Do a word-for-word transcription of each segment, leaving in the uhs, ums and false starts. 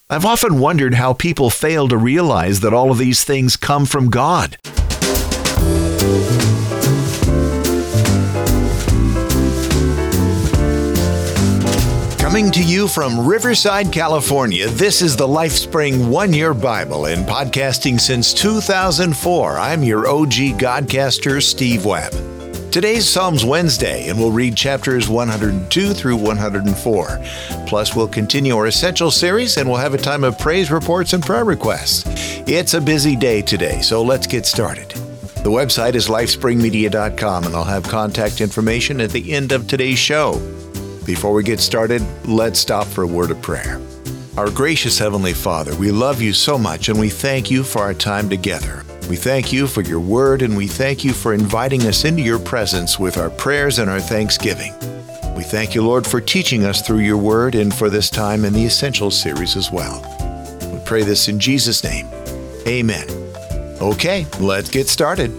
I've often wondered how people fail to realize that all of these things come from God. Coming to you from Riverside, California, this is the LifeSpring One-Year Bible, and podcasting since two thousand four. I'm your O G Godcaster, Steve Webb. Today's Psalms Wednesday, and we'll read chapters one hundred two through one hundred four. Plus, we'll continue our Essential series, and we'll have a time of praise reports and prayer requests. It's a busy day today, so let's get started. The website is lifespring media dot com, and I'll have contact information at the end of today's show. Before we get started, let's stop for a word of prayer. Our gracious Heavenly Father, we love you so much, and we thank you for our time together. We thank you for your word, and we thank you for inviting us into your presence with our prayers and our thanksgiving. We thank you, Lord, for teaching us through your word and for this time in the Essential series as well. We pray this in Jesus' name. Amen. Okay, let's get started.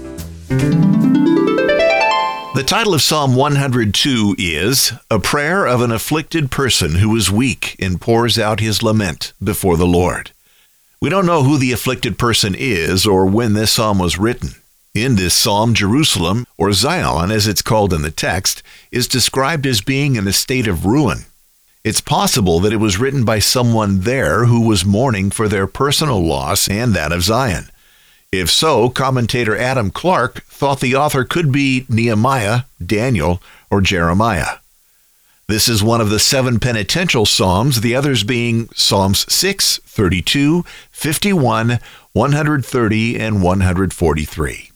The title of Psalm one hundred two is A Prayer of an Afflicted Person Who is Weak and Pours Out His Lament Before the Lord. We don't know who the afflicted person is or when this psalm was written. In this psalm, Jerusalem, or Zion as it's called in the text, is described as being in a state of ruin. It's possible that it was written by someone there who was mourning for their personal loss and that of Zion. If so, commentator Adam Clark thought the author could be Nehemiah, Daniel, or Jeremiah. This is one of the seven penitential psalms, the others being Psalms six, thirty-two, fifty-one, one hundred thirty, and one hundred forty-three.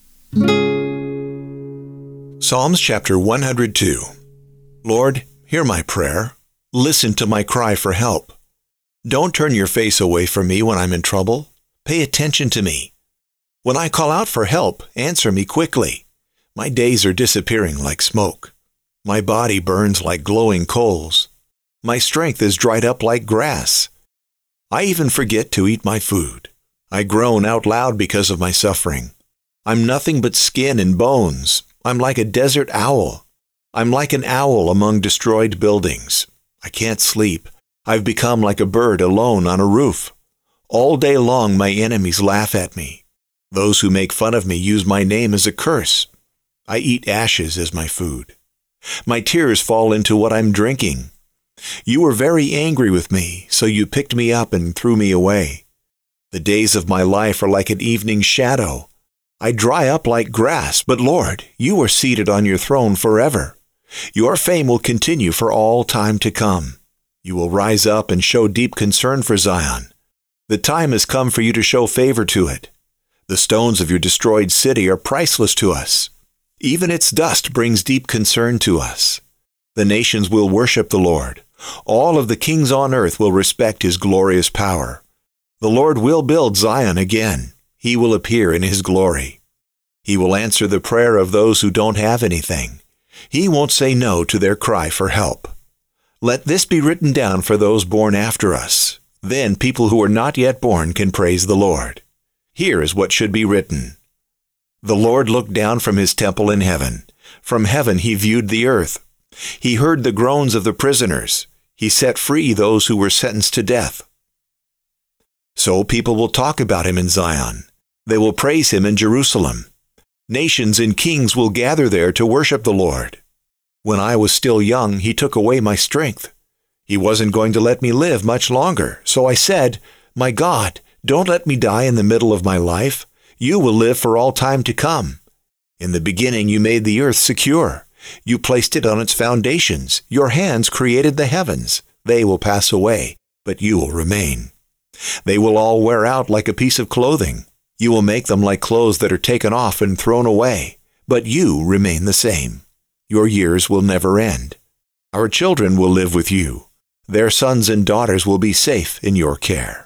Psalms chapter one hundred two. Lord, hear my prayer. Listen to my cry for help. Don't turn your face away from me when I'm in trouble. Pay attention to me. When I call out for help, answer me quickly. My days are disappearing like smoke. My body burns like glowing coals. My strength is dried up like grass. I even forget to eat my food. I groan out loud because of my suffering. I'm nothing but skin and bones. I'm like a desert owl. I'm like an owl among destroyed buildings. I can't sleep. I've become like a bird alone on a roof. All day long my enemies laugh at me. Those who make fun of me use my name as a curse. I eat ashes as my food. My tears fall into what I'm drinking. You were very angry with me, so you picked me up and threw me away. The days of my life are like an evening shadow. I dry up like grass, but Lord, you are seated on your throne forever. Your fame will continue for all time to come. You will rise up and show deep concern for Zion. The time has come for you to show favor to it. The stones of your destroyed city are priceless to us. Even its dust brings deep concern to us. The nations will worship the Lord. All of the kings on earth will respect his glorious power. The Lord will build Zion again. He will appear in his glory. He will answer the prayer of those who don't have anything. He won't say no to their cry for help. Let this be written down for those born after us. Then people who are not yet born can praise the Lord. Here is what should be written. The Lord looked down from his temple in heaven. From heaven he viewed the earth. He heard the groans of the prisoners. He set free those who were sentenced to death. So people will talk about him in Zion. They will praise him in Jerusalem. Nations and kings will gather there to worship the Lord. When I was still young, he took away my strength. He wasn't going to let me live much longer, so I said, My God, don't let me die in the middle of my life. You will live for all time to come. In the beginning you made the earth secure. You placed it on its foundations. Your hands created the heavens. They will pass away, but you will remain. They will all wear out like a piece of clothing. You will make them like clothes that are taken off and thrown away, but you remain the same. Your years will never end. Our children will live with you. Their sons and daughters will be safe in your care.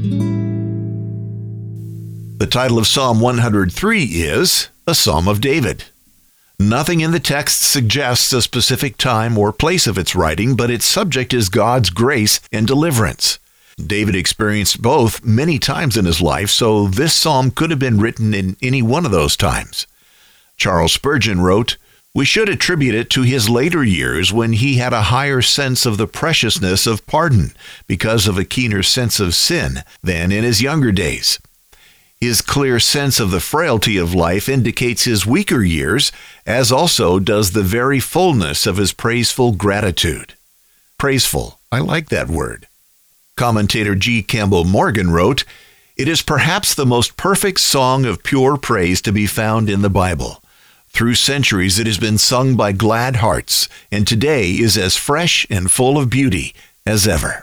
The title of Psalm one hundred three is A Psalm of David. Nothing in the text suggests a specific time or place of its writing, but its subject is God's grace and deliverance. David experienced both many times in his life, so this psalm could have been written in any one of those times. Charles Spurgeon wrote, We should attribute it to his later years when he had a higher sense of the preciousness of pardon because of a keener sense of sin than in his younger days. His clear sense of the frailty of life indicates his weaker years, as also does the very fullness of his praiseful gratitude. Praiseful, I like that word. Commentator G. Campbell Morgan wrote, "It is perhaps the most perfect song of pure praise to be found in the Bible. Through centuries it has been sung by glad hearts, and today is as fresh and full of beauty as ever."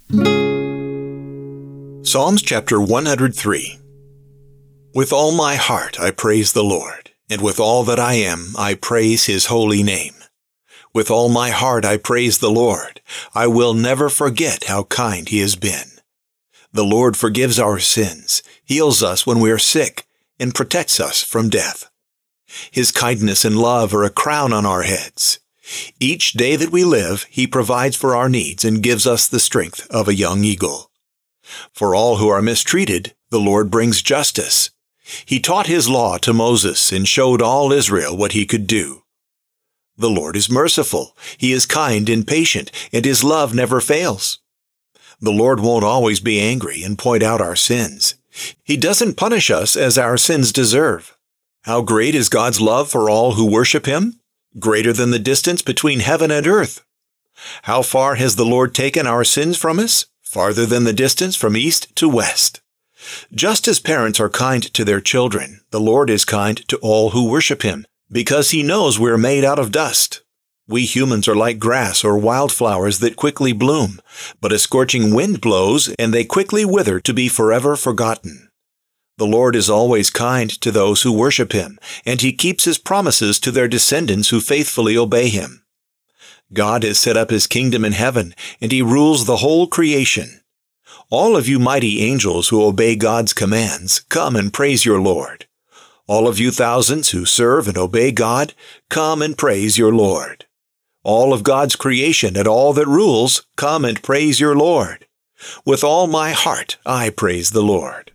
Psalms chapter one hundred three. With all my heart I praise the Lord, and with all that I am I praise his holy name. With all my heart I praise the Lord. I will never forget how kind he has been. The Lord forgives our sins, heals us when we are sick, and protects us from death. His kindness and love are a crown on our heads. Each day that we live, he provides for our needs and gives us the strength of a young eagle. For all who are mistreated, the Lord brings justice. He taught his law to Moses and showed all Israel what he could do. The Lord is merciful. He is kind and patient, and his love never fails. The Lord won't always be angry and point out our sins. He doesn't punish us as our sins deserve. How great is God's love for all who worship him? Greater than the distance between heaven and earth. How far has the Lord taken our sins from us? Farther than the distance from east to west. Just as parents are kind to their children, the Lord is kind to all who worship him, because he knows we're made out of dust. We humans are like grass or wildflowers that quickly bloom, but a scorching wind blows and they quickly wither to be forever forgotten. The Lord is always kind to those who worship him, and he keeps his promises to their descendants who faithfully obey him. God has set up his kingdom in heaven, and he rules the whole creation. All of you mighty angels who obey God's commands, come and praise your Lord. All of you thousands who serve and obey God, come and praise your Lord. All of God's creation and all that rules, come and praise your Lord. With all my heart I praise the Lord.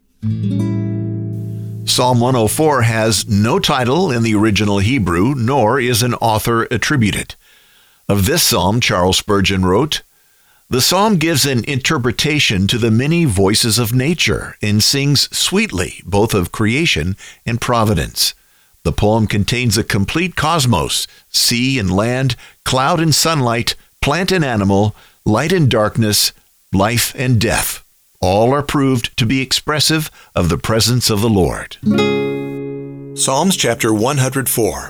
Psalm one oh four has no title in the original Hebrew, nor is an author attributed. Of this psalm, Charles Spurgeon wrote, "The psalm gives an interpretation to the many voices of nature and sings sweetly both of creation and providence. The poem contains a complete cosmos, sea and land, cloud and sunlight, plant and animal, light and darkness, life and death. All are proved to be expressive of the presence of the Lord." Psalms chapter one hundred four.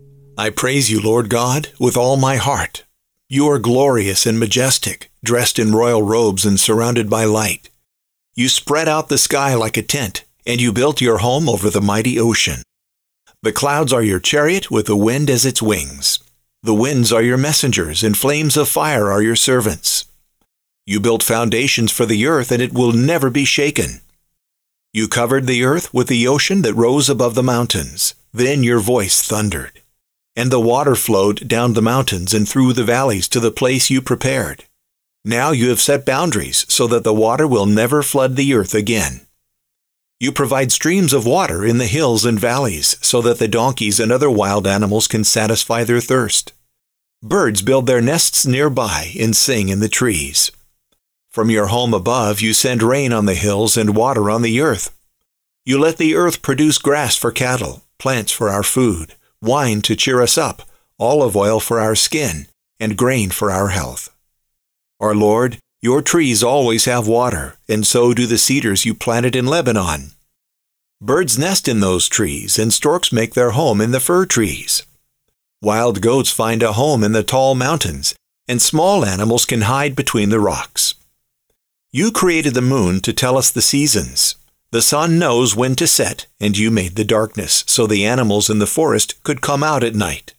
I praise you, Lord God, with all my heart. You are glorious and majestic, dressed in royal robes and surrounded by light. You spread out the sky like a tent, and you built your home over the mighty ocean. The clouds are your chariot with the wind as its wings. The winds are your messengers, and flames of fire are your servants. You built foundations for the earth, and it will never be shaken. You covered the earth with the ocean that rose above the mountains. Then your voice thundered, and the water flowed down the mountains and through the valleys to the place you prepared. Now you have set boundaries so that the water will never flood the earth again. You provide streams of water in the hills and valleys so that the donkeys and other wild animals can satisfy their thirst. Birds build their nests nearby and sing in the trees. From your home above you send rain on the hills and water on the earth. You let the earth produce grass for cattle, plants for our food, wine to cheer us up, olive oil for our skin, and grain for our health. Our Lord, your trees always have water, and so do the cedars you planted in Lebanon. Birds nest in those trees, and storks make their home in the fir trees. Wild goats find a home in the tall mountains, and small animals can hide between the rocks. You created the moon to tell us the seasons. The sun knows when to set, and you made the darkness so the animals in the forest could come out at night.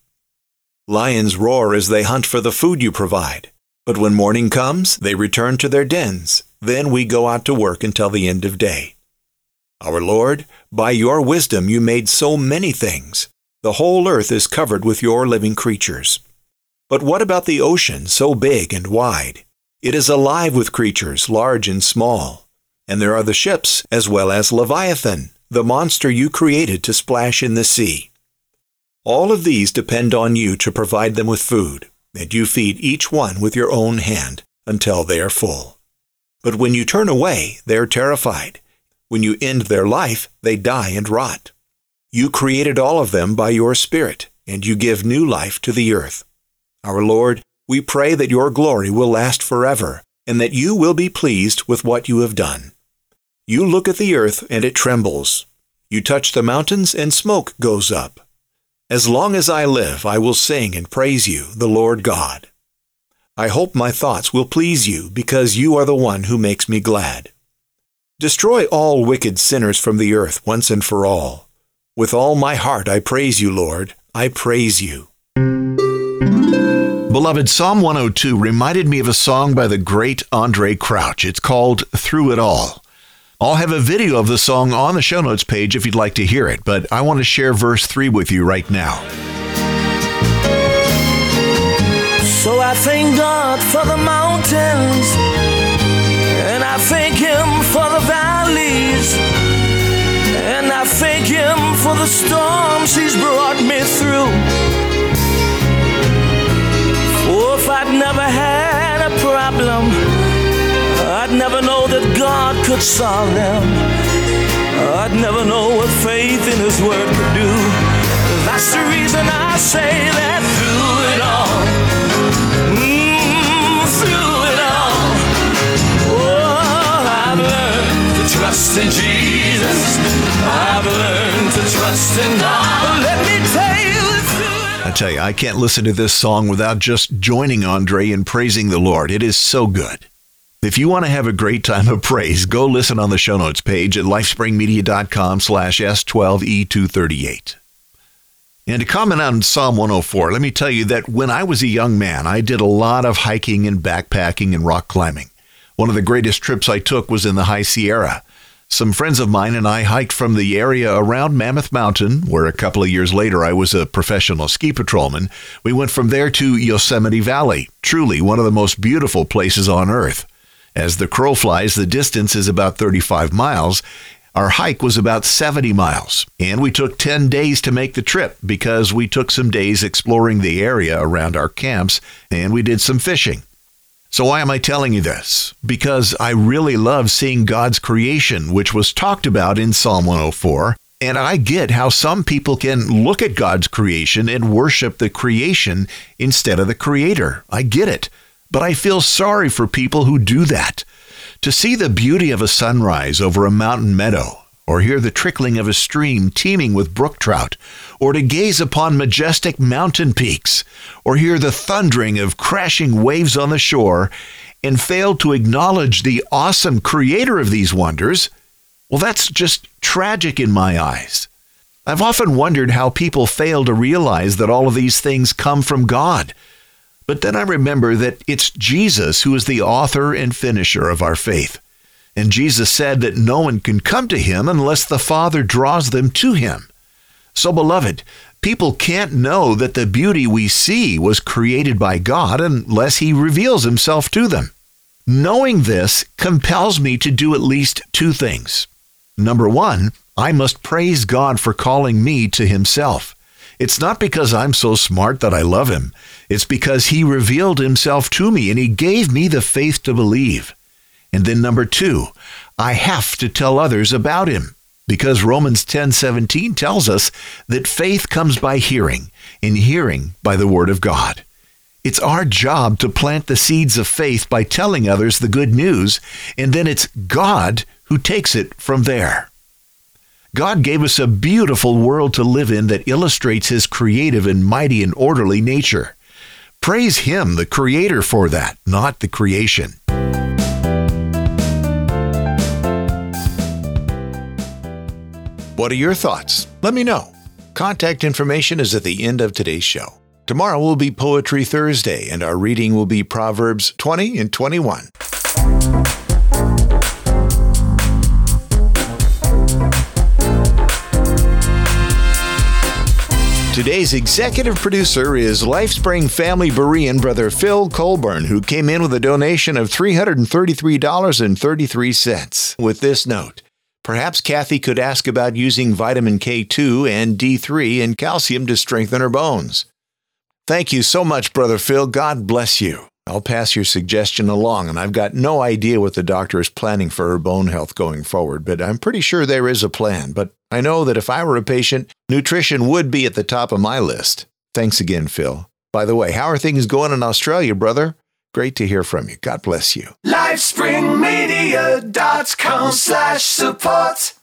Lions roar as they hunt for the food you provide, but when morning comes, they return to their dens. Then we go out to work until the end of day. Our Lord, by your wisdom you made so many things. The whole earth is covered with your living creatures. But what about the ocean, so big and wide? It is alive with creatures, large and small. And there are the ships, as well as Leviathan, the monster you created to splash in the sea. All of these depend on you to provide them with food, and you feed each one with your own hand until they are full. But when you turn away, they are terrified. When you end their life, they die and rot. You created all of them by your Spirit, and you give new life to the earth. Our Lord, we pray that your glory will last forever, and that you will be pleased with what you have done. You look at the earth, and it trembles. You touch the mountains, and smoke goes up. As long as I live, I will sing and praise you, the Lord God. I hope my thoughts will please you, because you are the one who makes me glad. Destroy all wicked sinners from the earth once and for all. With all my heart I praise you, Lord. I praise you. Beloved, Psalm one oh two reminded me of a song by the great Andraé Crouch. It's called Through It All. I'll have a video of the song on the show notes page if you'd like to hear it, but I want to share verse three with you right now. So I thank God for the mountains, and I thank Him for the valleys, and I thank Him for the storms He's brought me through. Oh, if I'd never had a problem, I'd never know that God could solve them. I'd never know what faith in His Word could do. That's the reason I say that through it all, mm, through it all, oh, I've learned to trust in Jesus. I've learned to trust in God. Let me tell you through it. I tell you, I can't listen to this song without just joining Andraé in praising the Lord. It is so good. If you want to have a great time of praise, go listen on the show notes page at lifespringmedia.com slash S12E238. And to comment on Psalm one oh four, let me tell you that when I was a young man, I did a lot of hiking and backpacking and rock climbing. One of the greatest trips I took was in the High Sierra. Some friends of mine and I hiked from the area around Mammoth Mountain, where a couple of years later I was a professional ski patrolman. We went from there to Yosemite Valley, truly one of the most beautiful places on earth. As the crow flies, the distance is about thirty-five miles. Our hike was about seventy miles, and we took ten days to make the trip because we took some days exploring the area around our camps, and we did some fishing. So why am I telling you this? Because I really love seeing God's creation, which was talked about in Psalm one oh four, and I get how some people can look at God's creation and worship the creation instead of the Creator. I get it. But I feel sorry for people who do that. To see the beauty of a sunrise over a mountain meadow, or hear the trickling of a stream teeming with brook trout, or to gaze upon majestic mountain peaks, or hear the thundering of crashing waves on the shore, and fail to acknowledge the awesome Creator of these wonders, well, that's just tragic in my eyes. I've often wondered how people fail to realize that all of these things come from God. But then I remember that it's Jesus who is the author and finisher of our faith. And Jesus said that no one can come to Him unless the Father draws them to Him. So, beloved, people can't know that the beauty we see was created by God unless He reveals Himself to them. Knowing this compels me to do at least two things. Number one, I must praise God for calling me to Himself. It's not because I'm so smart that I love Him. It's because He revealed Himself to me and He gave me the faith to believe. And then number two, I have to tell others about Him because Romans ten seventeen tells us that faith comes by hearing and hearing by the Word of God. It's our job to plant the seeds of faith by telling others the good news, and then it's God who takes it from there. God gave us a beautiful world to live in that illustrates His creative and mighty and orderly nature. Praise Him, the Creator, for that, not the creation. What are your thoughts? Let me know. Contact information is at the end of today's show. Tomorrow will be Poetry Thursday, and our reading will be Proverbs twenty and twenty-one. Today's executive producer is LifeSpring family Berean brother Phil Colburn, who came in with a donation of three hundred thirty-three dollars and thirty-three cents with this note. Perhaps Kathy could ask about using vitamin K two and D three and calcium to strengthen her bones. Thank you so much, Brother Phil. God bless you. I'll pass your suggestion along, and I've got no idea what the doctor is planning for her bone health going forward, but I'm pretty sure there is a plan. But I know that if I were a patient, nutrition would be at the top of my list. Thanks again, Phil. By the way, how are things going in Australia, brother? Great to hear from you. God bless you. LifespringMedia.com slash support.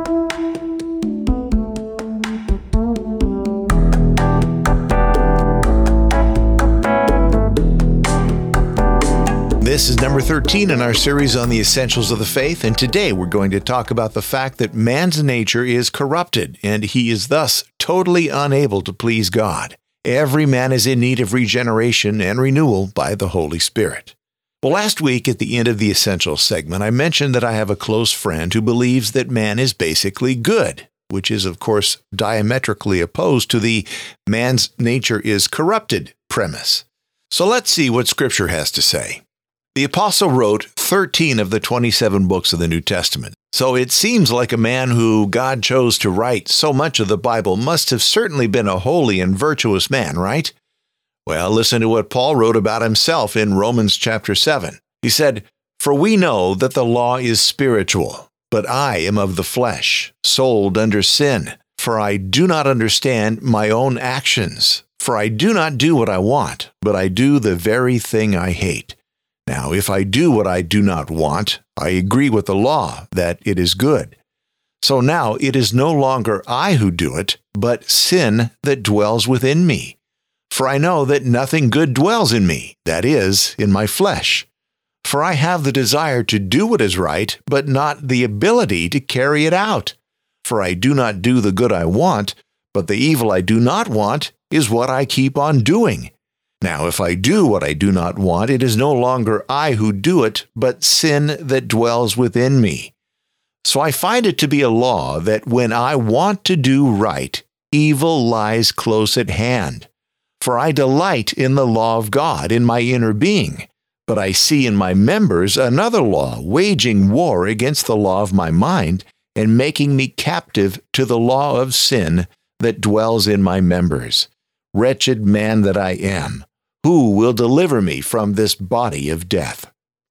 This is number thirteen in our series on the essentials of the faith, and today we're going to talk about the fact that man's nature is corrupted, and he is thus totally unable to please God. Every man is in need of regeneration and renewal by the Holy Spirit. Well, last week at the end of the Essentials segment, I mentioned that I have a close friend who believes that man is basically good, which is, of course, diametrically opposed to the man's nature is corrupted premise. So let's see what Scripture has to say. The apostle wrote thirteen of the twenty-seven books of the New Testament. So it seems like a man who God chose to write so much of the Bible must have certainly been a holy and virtuous man, right? Well, listen to what Paul wrote about himself in Romans chapter seven. He said, "For we know that the law is spiritual, but I am of the flesh, sold under sin. For I do not understand my own actions. For I do not do what I want, but I do the very thing I hate. Now, if I do what I do not want, I agree with the law that it is good. So now it is no longer I who do it, but sin that dwells within me. For I know that nothing good dwells in me, that is, in my flesh. For I have the desire to do what is right, but not the ability to carry it out. For I do not do the good I want, but the evil I do not want is what I keep on doing. Now, if I do what I do not want, it is no longer I who do it, but sin that dwells within me. So I find it to be a law that when I want to do right, evil lies close at hand. For I delight in the law of God in my inner being, but I see in my members another law waging war against the law of my mind and making me captive to the law of sin that dwells in my members. Wretched man that I am, who will deliver me from this body of death?"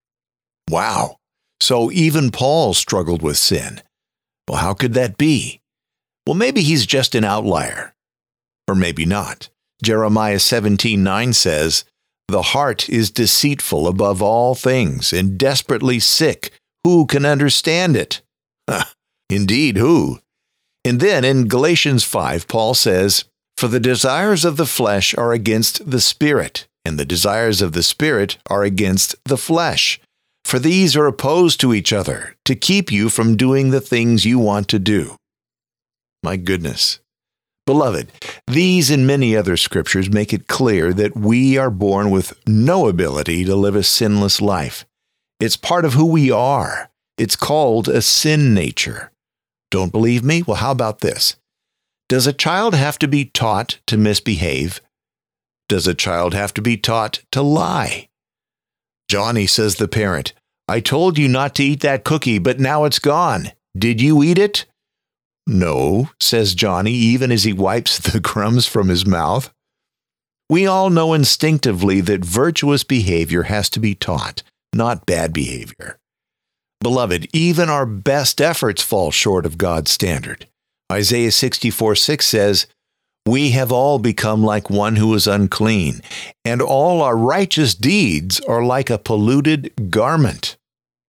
Wow. So even Paul struggled with sin. Well, how could that be? Well, maybe he's just an outlier. Or maybe not. Jeremiah seventeen nine says, "The heart is deceitful above all things and desperately sick. Who can understand it?" Indeed, who? And then in Galatians five, Paul says, "For the desires of the flesh are against the Spirit, and the desires of the Spirit are against the flesh. For these are opposed to each other, to keep you from doing the things you want to do." My goodness. Beloved, these and many other scriptures make it clear that we are born with no ability to live a sinless life. It's part of who we are. It's called a sin nature. Don't believe me? Well, how about this? Does a child have to be taught to misbehave? Does a child have to be taught to lie? "Johnny," says the parent, "I told you not to eat that cookie, but now it's gone. Did you eat it?" "No," says Johnny, even as he wipes the crumbs from his mouth. We all know instinctively that virtuous behavior has to be taught, not bad behavior. Beloved, even our best efforts fall short of God's standard. Isaiah sixty-four six says, "We have all become like one who is unclean, and all our righteous deeds are like a polluted garment."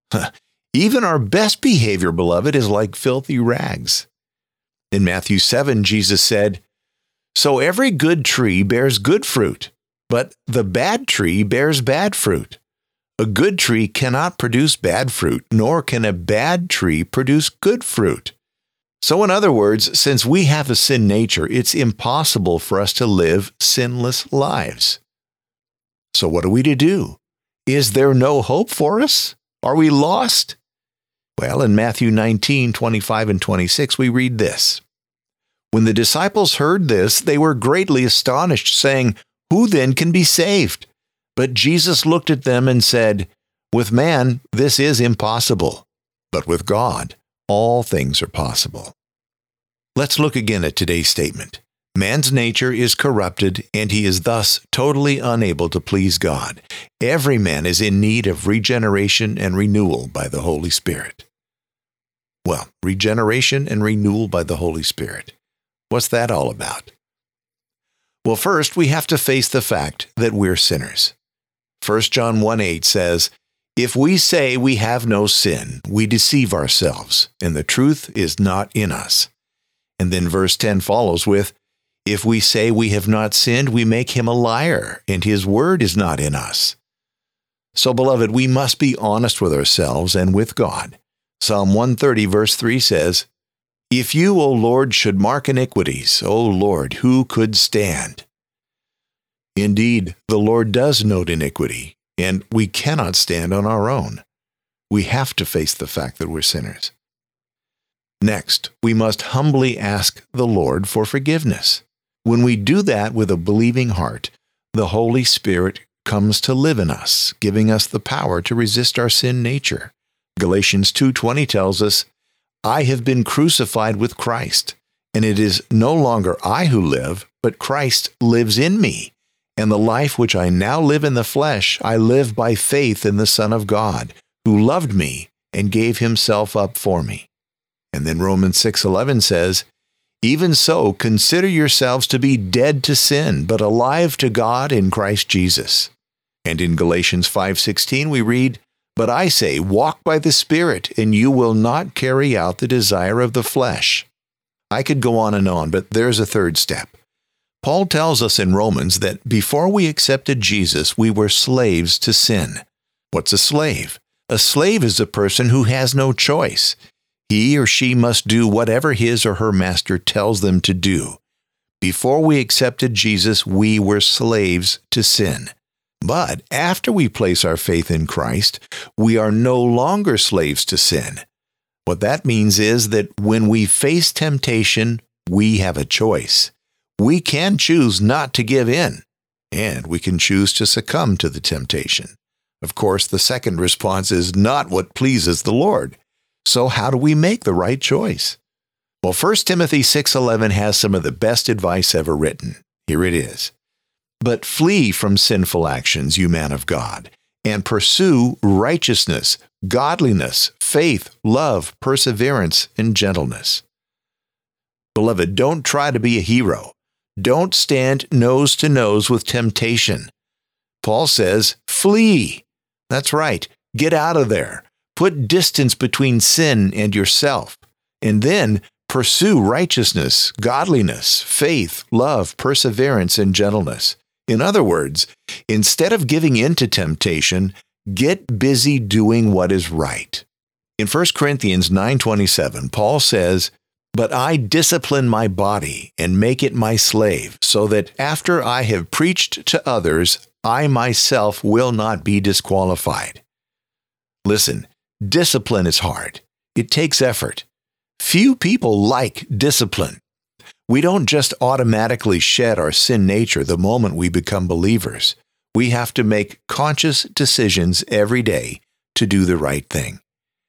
Even our best behavior, beloved, is like filthy rags. In Matthew seven, Jesus said, "So every good tree bears good fruit, but the bad tree bears bad fruit. A good tree cannot produce bad fruit, nor can a bad tree produce good fruit." So in other words, since we have a sin nature, it's impossible for us to live sinless lives. So what are we to do? Is there no hope for us? Are we lost? Well, in Matthew nineteen twenty-five and twenty-six, we read this. "When the disciples heard this, they were greatly astonished, saying, 'Who then can be saved?' But Jesus looked at them and said, 'With man this is impossible, but with God all things are possible. Let's look again at today's statement. Man's nature is corrupted, and he is thus totally unable to please God. Every man is in need of regeneration and renewal by the Holy Spirit. Well, regeneration and renewal by the Holy Spirit. What's that all about? Well, first, we have to face the fact that we're sinners. First John one eight says, "If we say we have no sin, we deceive ourselves, and the truth is not in us." And then verse ten follows with, "If we say we have not sinned, we make him a liar, and his word is not in us." So, beloved, we must be honest with ourselves and with God. Psalm one thirty verse three says, "If you, O Lord, should mark iniquities, O Lord, who could stand?" Indeed, the Lord does note iniquity, and we cannot stand on our own. We have to face the fact that we're sinners. Next, we must humbly ask the Lord for forgiveness. When we do that with a believing heart, the Holy Spirit comes to live in us, giving us the power to resist our sin nature. Galatians two twenty tells us, "I have been crucified with Christ, and it is no longer I who live, but Christ lives in me. And the life which I now live in the flesh, I live by faith in the Son of God, who loved me and gave himself up for me." And then Romans six eleven says, "Even so, consider yourselves to be dead to sin, but alive to God in Christ Jesus." And in Galatians five sixteen we read, "But I say, walk by the Spirit, and you will not carry out the desire of the flesh." I could go on and on, but there's a third step. Paul tells us in Romans that before we accepted Jesus, we were slaves to sin. What's a slave? A slave is a person who has no choice. He or she must do whatever his or her master tells them to do. Before we accepted Jesus, we were slaves to sin. But after we place our faith in Christ, we are no longer slaves to sin. What that means is that when we face temptation, we have a choice. We can choose not to give in, and we can choose to succumb to the temptation. Of course, the second response is not what pleases the Lord. So how do we make the right choice? Well, First Timothy six eleven has some of the best advice ever written. Here it is. "But flee from sinful actions, you man of God, and pursue righteousness, godliness, faith, love, perseverance, and gentleness." Beloved, don't try to be a hero. Don't stand nose to nose with temptation. Paul says, flee. That's right. Get out of there. Put distance between sin and yourself, and then pursue righteousness, godliness, faith, love, perseverance, and gentleness. In other words, instead of giving in to temptation, get busy doing what is right. In First Corinthians nine twenty-seven, Paul says, "But I discipline my body and make it my slave, so that after I have preached to others, I myself will not be disqualified." Listen, discipline is hard. It takes effort. Few people like discipline. We don't just automatically shed our sin nature the moment we become believers. We have to make conscious decisions every day to do the right thing.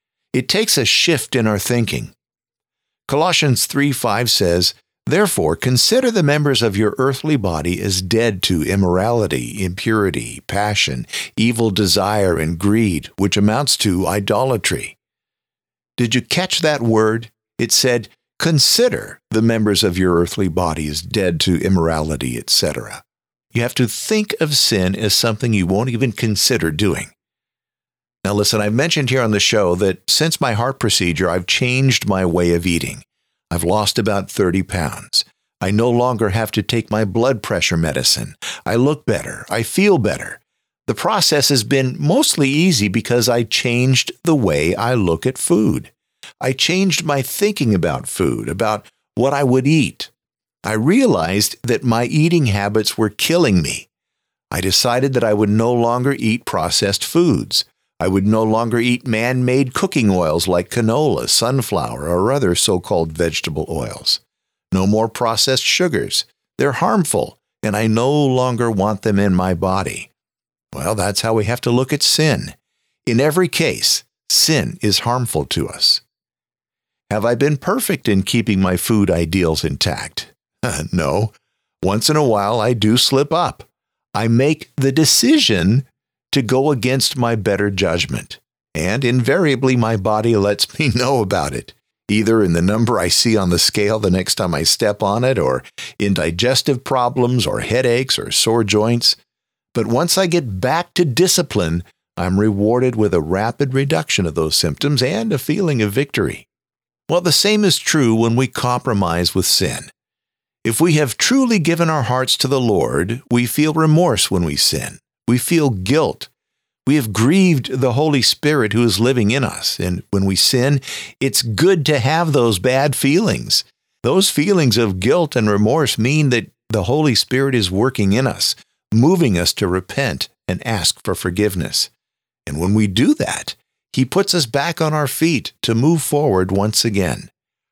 It takes a shift in our thinking. Colossians three five says, "Therefore consider the members of your earthly body as dead to immorality, impurity, passion, evil desire, and greed, which amounts to idolatry." Did you catch that word? It said, consider the members of your earthly body as dead to immorality, et cetera. You have to think of sin as something you won't even consider doing. Now listen, I've mentioned here on the show that since my heart procedure, I've changed my way of eating. I've lost about thirty pounds. I no longer have to take my blood pressure medicine. I look better. I feel better. The process has been mostly easy because I changed the way I look at food. I changed my thinking about food, about what I would eat. I realized that my eating habits were killing me. I decided that I would no longer eat processed foods. I would no longer eat man-made cooking oils like canola, sunflower, or other so-called vegetable oils. No more processed sugars. They're harmful, and I no longer want them in my body. Well, that's how we have to look at sin. In every case, sin is harmful to us. Have I been perfect in keeping my food ideals intact? No. Once in a while, I do slip up. I make the decision to go against my better judgment, and invariably my body lets me know about it, either in the number I see on the scale the next time I step on it, or in digestive problems, or headaches, or sore joints. But once I get back to discipline, I'm rewarded with a rapid reduction of those symptoms and a feeling of victory. Well, the same is true when we compromise with sin. If we have truly given our hearts to the Lord, we feel remorse when we sin. We feel guilt. We have grieved the Holy Spirit who is living in us. And when we sin, it's good to have those bad feelings. Those feelings of guilt and remorse mean that the Holy Spirit is working in us, moving us to repent and ask for forgiveness. And when we do that, He puts us back on our feet to move forward once again.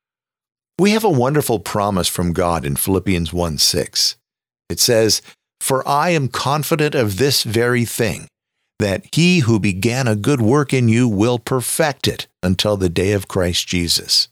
We have a wonderful promise from God in Philippians one six. It says, "For I am confident of this very thing, that He who began a good work in you will perfect it until the day of Christ Jesus."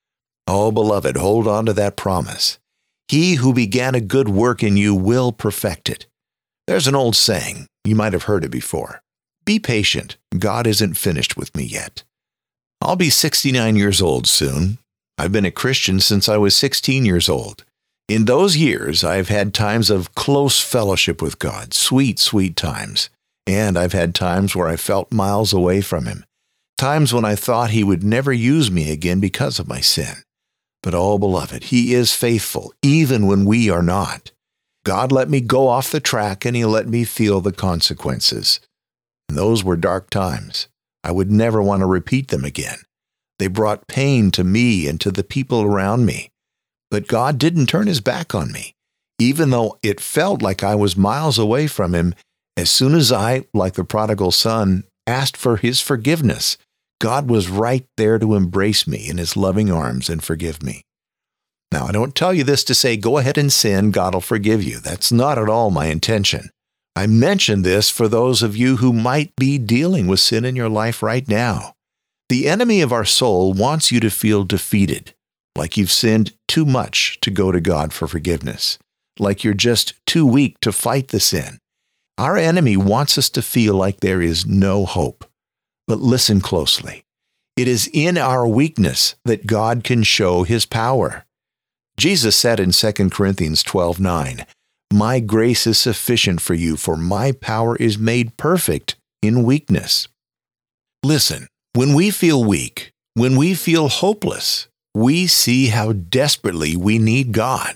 Oh, beloved, hold on to that promise. He who began a good work in you will perfect it. There's an old saying, you might have heard it before. Be patient. God isn't finished with me yet. I'll be sixty-nine years old soon. I've been a Christian since I was sixteen years old. In those years, I've had times of close fellowship with God, sweet, sweet times. And I've had times where I felt miles away from Him, times when I thought He would never use me again because of my sin. But oh, beloved, He is faithful, even when we are not. God let me go off the track, and He let me feel the consequences. And those were dark times. I would never want to repeat them again. They brought pain to me and to the people around me. But God didn't turn His back on me. Even though it felt like I was miles away from Him, as soon as I, like the prodigal son, asked for His forgiveness, God was right there to embrace me in His loving arms and forgive me. Now, I don't tell you this to say, go ahead and sin, God will forgive you. That's not at all my intention. I mention this for those of you who might be dealing with sin in your life right now. The enemy of our soul wants you to feel defeated, like you've sinned too much to go to God for forgiveness, like you're just too weak to fight the sin. Our enemy wants us to feel like there is no hope. But listen closely. It is in our weakness that God can show His power. Jesus said in Second Corinthians twelve nine, "My grace is sufficient for you, for my power is made perfect in weakness." Listen, when we feel weak, when we feel hopeless, we see how desperately we need God.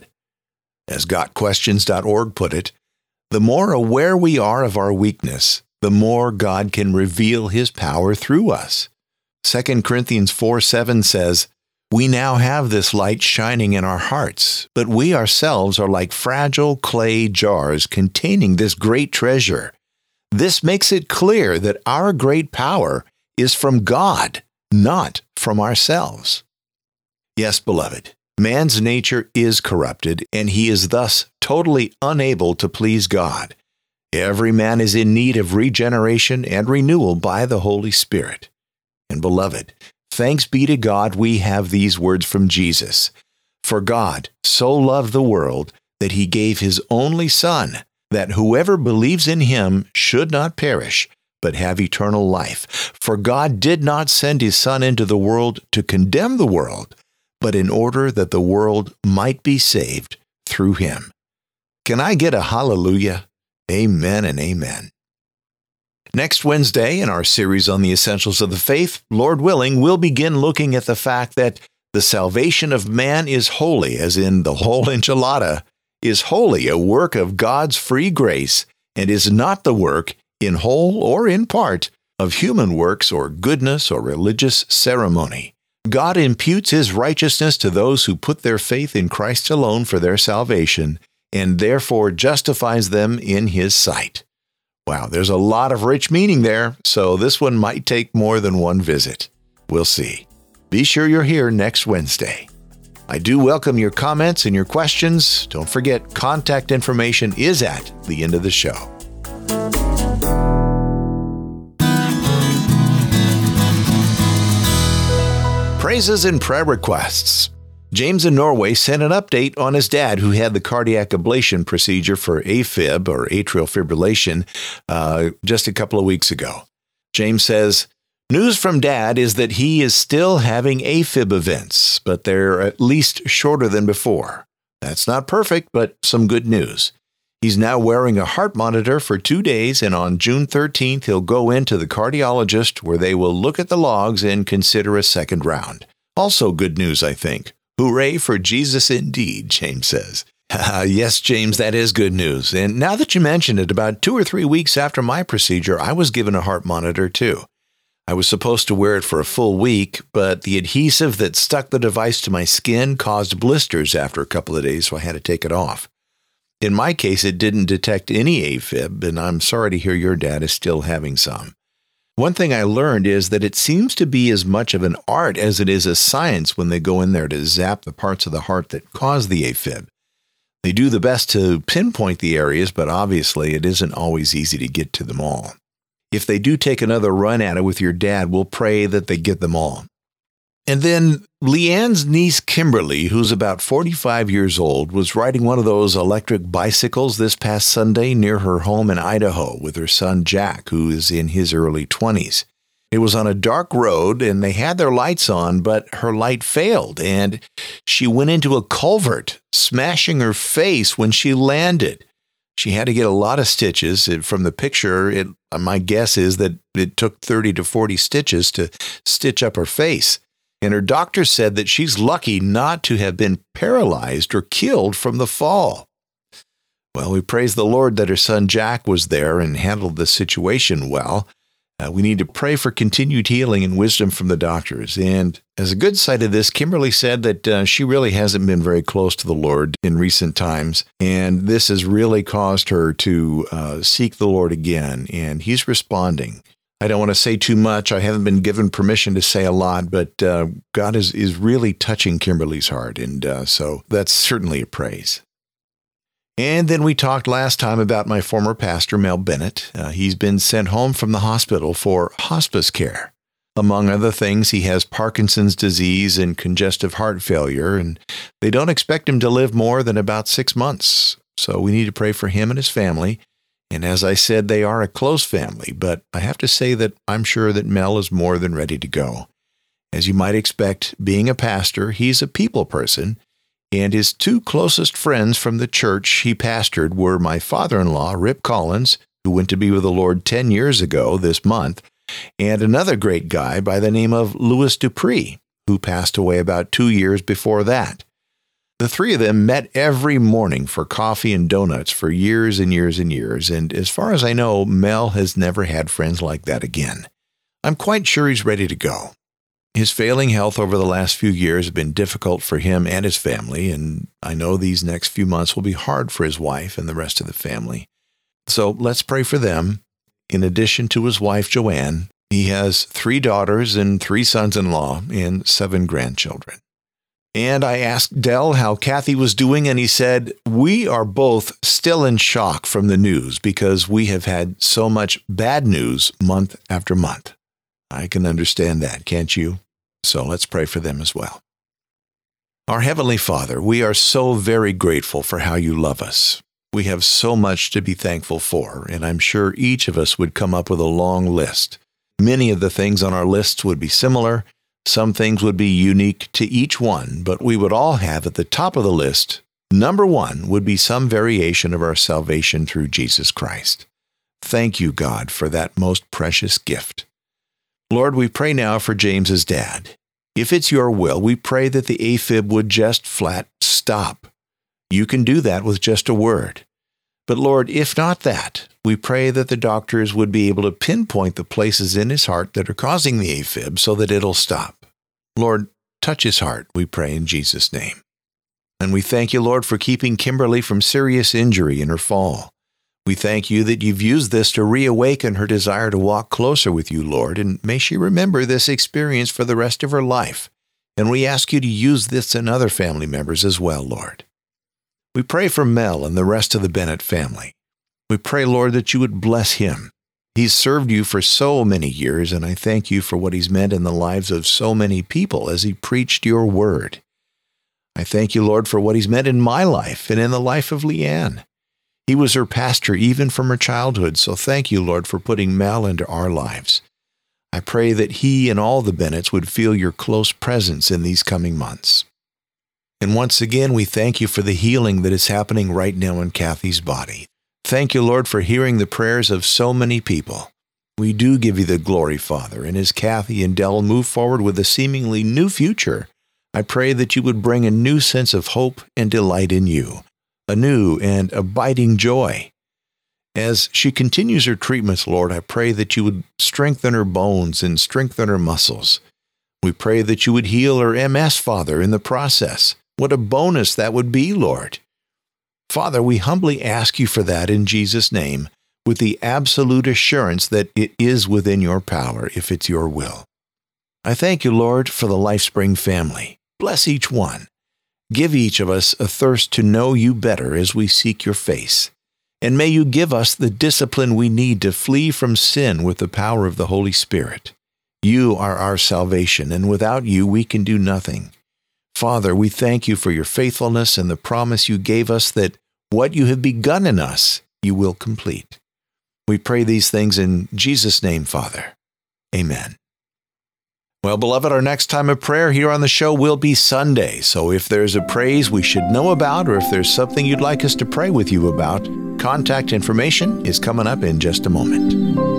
As got questions dot org put it, the more aware we are of our weakness, the more God can reveal His power through us. Second Corinthians four seven says, "We now have this light shining in our hearts, but we ourselves are like fragile clay jars containing this great treasure. This makes it clear that our great power is from God, not from ourselves." Yes, beloved, man's nature is corrupted, and he is thus totally unable to please God. Every man is in need of regeneration and renewal by the Holy Spirit. And beloved, thanks be to God we have these words from Jesus. "For God so loved the world that He gave His only Son, that whoever believes in Him should not perish, but have eternal life. For God did not send His Son into the world to condemn the world, but in order that the world might be saved through Him." Can I get a hallelujah? Amen and amen. Next Wednesday, in our series on the essentials of the faith, Lord willing, we'll begin looking at the fact that the salvation of man is holy, as in the whole enchilada, is wholly a work of God's free grace, and is not the work, in whole or in part, of human works or goodness or religious ceremony. God imputes His righteousness to those who put their faith in Christ alone for their salvation, and therefore justifies them in His sight. Wow, there's a lot of rich meaning there, so this one might take more than one visit. We'll see. Be sure you're here next Wednesday. I do welcome your comments and your questions. Don't forget, contact information is at the end of the show. Praises and prayer requests. James in Norway sent an update on his dad who had the cardiac ablation procedure for AFib, or atrial fibrillation, uh, just a couple of weeks ago. James says, news from Dad is that he is still having AFib events, but they're at least shorter than before. That's not perfect, but some good news. He's now wearing a heart monitor for two days, and on June thirteenth, he'll go into the cardiologist where they will look at the logs and consider a second round. Also good news, I think. Hooray for Jesus indeed, James says. Yes, James, that is good news. And now that you mention it, about two or three weeks after my procedure, I was given a heart monitor too. I was supposed to wear it for a full week, but the adhesive that stuck the device to my skin caused blisters after a couple of days, so I had to take it off. In my case, it didn't detect any AFib, and I'm sorry to hear your dad is still having some. One thing I learned is that it seems to be as much of an art as it is a science when they go in there to zap the parts of the heart that cause the AFib. They do the best to pinpoint the areas, but obviously it isn't always easy to get to them all. If they do take another run at it with your dad, we'll pray that they get them all. And then Leanne's niece Kimberly, who's about forty-five years old, was riding one of those electric bicycles this past Sunday near her home in Idaho with her son Jack, who is in his early twenties. It was on a dark road, and they had their lights on, but her light failed, and she went into a culvert, smashing her face when she landed. She had to get a lot of stitches. From the picture, it, my guess is that it took thirty to forty stitches to stitch up her face. And her doctor said that she's lucky not to have been paralyzed or killed from the fall. Well, we praise the Lord that her son Jack was there and handled the situation well. Uh, we need to pray for continued healing and wisdom from the doctors. And as a good side of this, Kimberly said that uh, she really hasn't been very close to the Lord in recent times. And this has really caused her to uh, seek the Lord again. And he's responding. I don't want to say too much. I haven't been given permission to say a lot, but uh, God is, is really touching Kimberly's heart. And uh, so that's certainly a praise. And then we talked last time about my former pastor, Mel Bennett. Uh, he's been sent home from the hospital for hospice care. Among other things, he has Parkinson's disease and congestive heart failure, and they don't expect him to live more than about six months. So we need to pray for him and his family. And as I said, they are a close family, but I have to say that I'm sure that Mel is more than ready to go. As you might expect, being a pastor, he's a people person. And his two closest friends from the church he pastored were my father-in-law, Rip Collins, who went to be with the Lord ten years ago this month, and another great guy by the name of Louis Dupree, who passed away about two years before that. The three of them met every morning for coffee and donuts for years and years and years, and as far as I know, Mel has never had friends like that again. I'm quite sure he's ready to go. His failing health over the last few years has been difficult for him and his family, and I know these next few months will be hard for his wife and the rest of the family. So let's pray for them. In addition to his wife, Joanne, he has three daughters and three sons-in-law and seven grandchildren. And I asked Del how Kathy was doing, and he said, we are both still in shock from the news because we have had so much bad news month after month. I can understand that, can't you? So let's pray for them as well. Our Heavenly Father, we are so very grateful for how you love us. We have so much to be thankful for, and I'm sure each of us would come up with a long list. Many of the things on our lists would be similar. Some things would be unique to each one, but we would all have at the top of the list, number one would be some variation of our salvation through Jesus Christ. Thank you, God, for that most precious gift. Lord, we pray now for James's dad. If it's your will, we pray that the AFib would just flat stop. You can do that with just a word. But Lord, if not that, we pray that the doctors would be able to pinpoint the places in his heart that are causing the AFib so that it'll stop. Lord, touch his heart, we pray in Jesus' name. And we thank you, Lord, for keeping Kimberly from serious injury in her fall. We thank you that you've used this to reawaken her desire to walk closer with you, Lord, and may she remember this experience for the rest of her life. And we ask you to use this in other family members as well, Lord. We pray for Mel and the rest of the Bennett family. We pray, Lord, that you would bless him. He's served you for so many years, and I thank you for what he's meant in the lives of so many people as he preached your word. I thank you, Lord, for what he's meant in my life and in the life of Leanne. He was her pastor even from her childhood, so thank you, Lord, for putting Mel into our lives. I pray that he and all the Bennetts would feel your close presence in these coming months. And once again, we thank you for the healing that is happening right now in Kathy's body. Thank you, Lord, for hearing the prayers of so many people. We do give you the glory, Father, and as Kathy and Dell move forward with a seemingly new future, I pray that you would bring a new sense of hope and delight in you, a new and abiding joy. As she continues her treatments, Lord, I pray that you would strengthen her bones and strengthen her muscles. We pray that you would heal her M S, Father, in the process. What a bonus that would be, Lord. Father, we humbly ask you for that in Jesus' name, with the absolute assurance that it is within your power if it's your will. I thank you, Lord, for the LifeSpring family. Bless each one. Give each of us a thirst to know you better as we seek your face. And may you give us the discipline we need to flee from sin with the power of the Holy Spirit. You are our salvation, and without you we can do nothing. Father, we thank you for your faithfulness and the promise you gave us that what you have begun in us, you will complete. We pray these things in Jesus' name, Father. Amen. Well, beloved, our next time of prayer here on the show will be Sunday. So if there's a praise we should know about, or if there's something you'd like us to pray with you about, contact information is coming up in just a moment.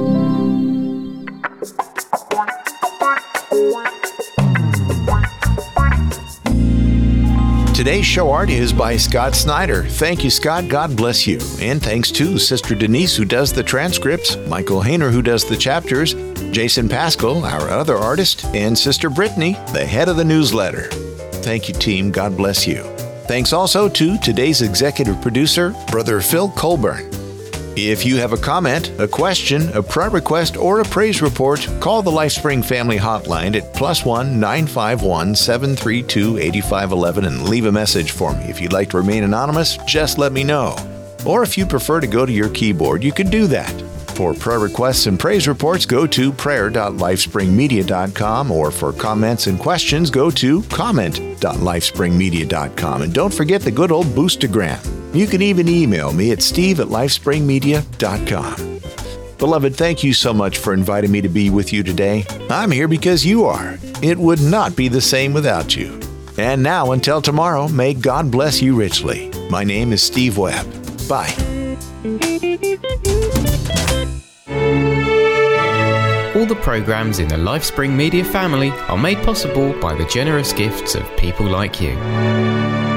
Today's show art is by Scott Snyder. Thank you, Scott. God bless you. And thanks to Sister Denise, who does the transcripts, Michael Hayner, who does the chapters, Jason Pascal, our other artist, and Sister Brittany, the head of the newsletter. Thank you, team. God bless you. Thanks also to today's executive producer, Brother Phil Colburn. If you have a comment, a question, a prayer request, or a praise report, call the LifeSpring Family Hotline at plus one nine five one, seven three two, eight five one one and leave a message for me. If you'd like to remain anonymous, just let me know. Or if you prefer to go to your keyboard, you can do that. For prayer requests and praise reports, go to prayer dot lifespring media dot com, or for comments and questions, go to comment dot lifespring media dot com. And don't forget the good old Boostagram. You can even email me at steve at lifespring media dot com. Beloved, thank you so much for inviting me to be with you today. I'm here because you are. It would not be the same without you. And now, until tomorrow, may God bless you richly. My name is Steve Webb. Bye. All the programs in the LifeSpring Media family are made possible by the generous gifts of people like you.